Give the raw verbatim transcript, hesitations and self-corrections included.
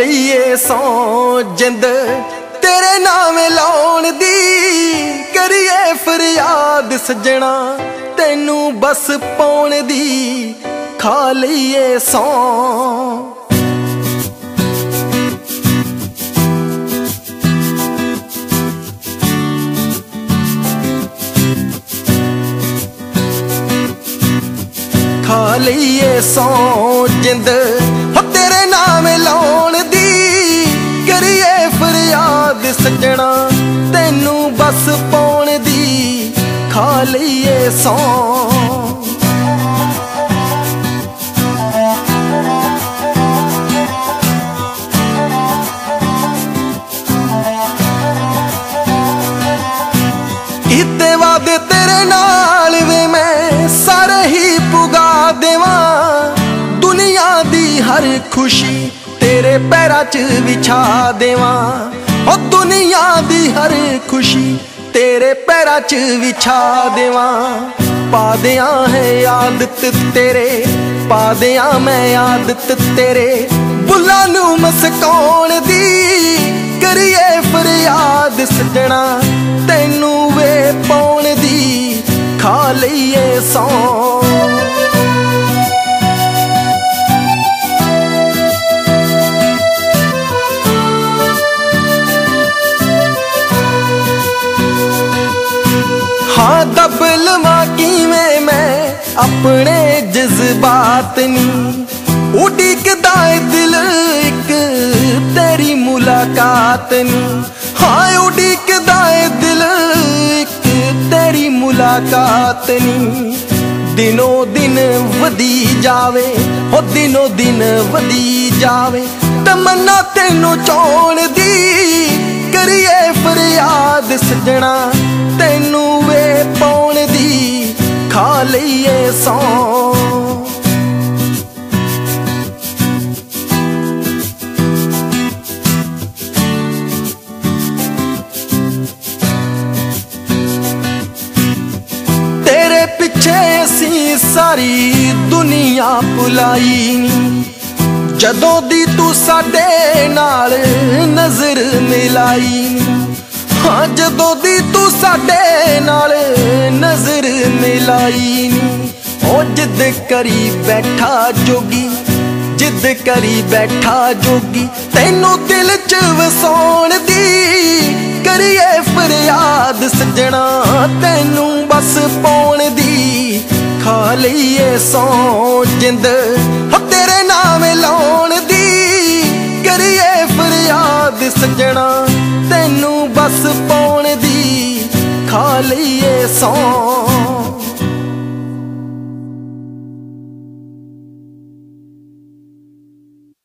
ਲਈਏ ਸੌ ਜਿੰਦ तेरे नाम लाउण दी, करिए फरियाद सजना तेनू बस पाउण दी, खा लईए सौ खा लईए सौ जिंद हो तेरे नाम लाउण दी, करिए फरियाद सजना तेनू बस पाउण दी, खा लईए सौ कीते वादे तेरे नाल वे मैं सारे ही पुगा देवां, दुनिया दी हर खुशी तेरे पैरां च विछा देवां, ओ दुनिया दी हर खुशी तेरे पैरां च विछा देवां। पा दियां है आदत तेरे, पा दियां मैं आदत तेरे, बुल्लां नू मसकाउण दी, करिए फरियाद सजना तेनू वे पाउण दी, खा लईए सौ हाँ दब लवां किवें मैं अपने जज्बात नी, उड़ीकदा ऐ दिल इक तेरी मुलाकात नी, हाँ उड़ीकदा ऐ दिल इक तेरी मुलाकात नी, दिनों दिन वधी जावे हो दिनों दिन वधी जावे, तमन्ना तेनू चाहण दी, करिए फरियाद सजना तेनू वे पाउण दी, खा लईए सौ तेरे पिछे असीं सारी दुनिया भुलाई नी, जदों दी तू साडे नाल नजर मिलाई नी, हाँ जदों दी तू साडे नाल नजर मिलाई नी, ओ जिद करी बैठा जोगी, जिद करी बैठा जोगी, तेनू दिल च वसाउण दी, करिए फरियाद सजना तेनू बस पाउण दी, खा लईए सौ जिंद हो तेरे नाम लाउण दी, करिए फरियाद सजना तेनू बस पाउण दी, खा लईए सौ।